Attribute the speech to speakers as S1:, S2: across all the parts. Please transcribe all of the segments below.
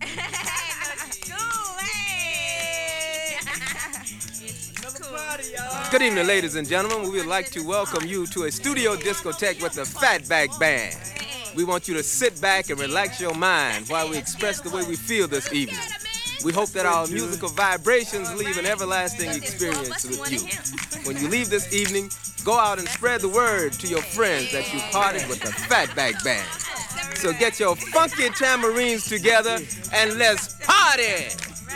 S1: Cool, hey.
S2: Good evening, ladies and gentlemen. We would like to welcome you to a studio discotheque with the Fatback Band. We want you to sit back and relax your mind while we express the way we feel this evening. We hope that our musical vibrations leave an everlasting experience with you. When you leave this evening, go out and spread the word to your friends that you partied with the Fatback Band. So get your funky tamarines together and let's party!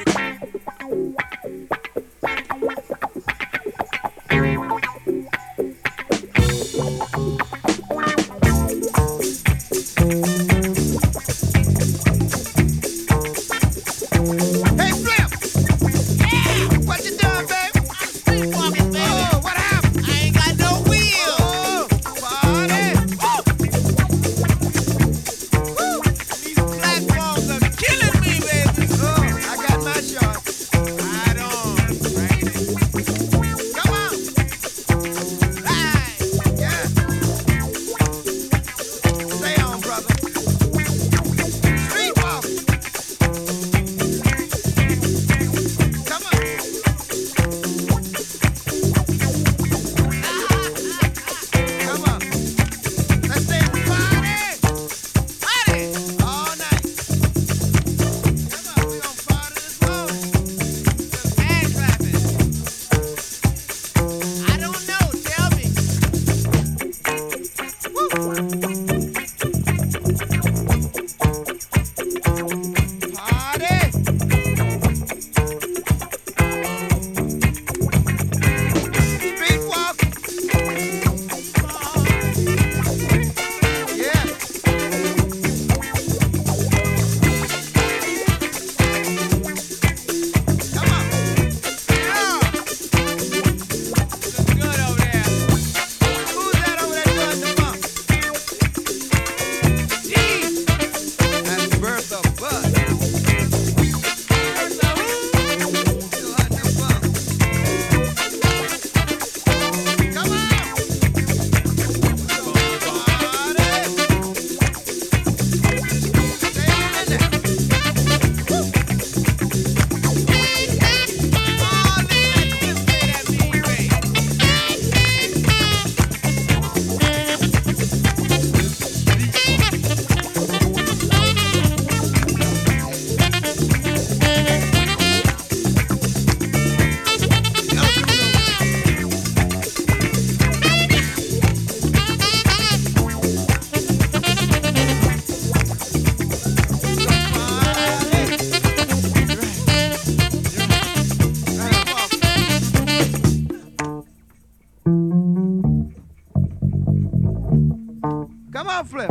S3: Come on, Flip.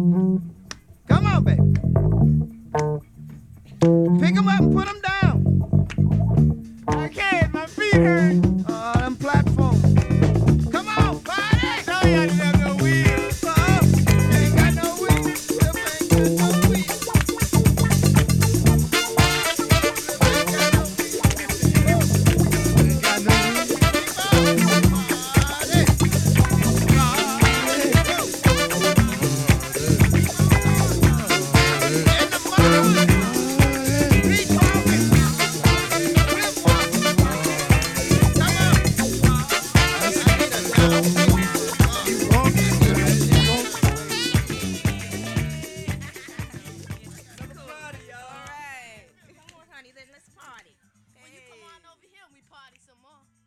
S3: Come on, baby. Pick 'em up and put 'em down. I can't. My feet hurt. Them platforms. Come on, party. Tell you I didn't have no wheels. You ain't got no wheels. Flip ain't got no wheels. Flip ain't got no wheels.
S1: Honey, let's party.
S4: When you come on over here, we party some more.